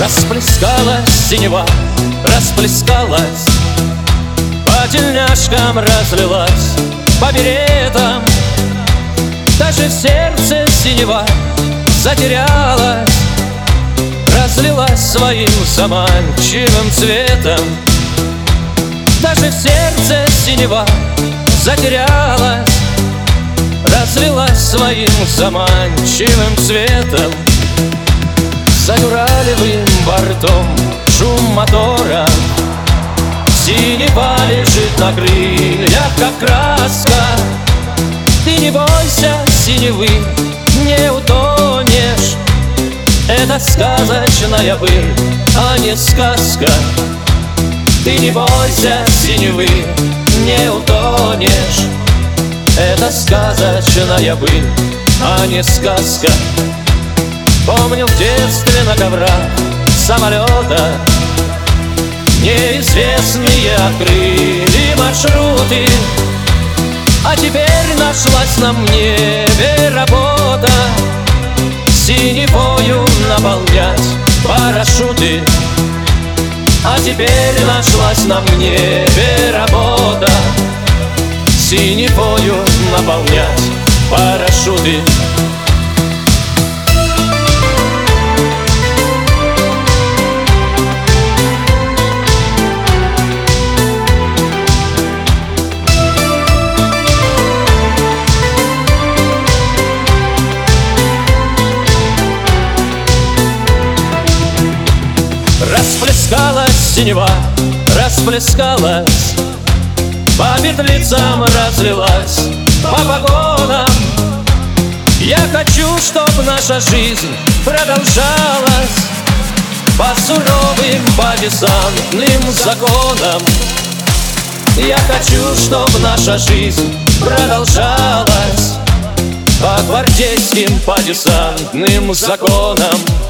Расплескалась синева, расплескалась, по тельняшкам разлилась, по беретам. Даже в сердце синева затерялась, разлилась своим заманчивым цветом. Даже в сердце синева затерялась, разлилась своим заманчивым цветом. За Юралевым бортом шум мотора, синева лежит на крыльях, как краска. Ты не бойся синевы, не утонешь. Это сказочная быль, а не сказка. Ты не бойся синевы, не утонешь. Это сказочная быль, а не сказка. Помню в детстве на коврах самолета неизвестные открыли маршруты. А теперь нашлась на небе работа синевою наполнять парашюты. А теперь нашлась на небе работа синевою наполнять парашюты. Расплескалась синева, расплескалась, по петлицам разлилась, по погонам. Я хочу, чтоб наша жизнь продолжалась по суровым, по десантным законам. Я хочу, чтоб наша жизнь продолжалась по гвардейским, по десантным законам.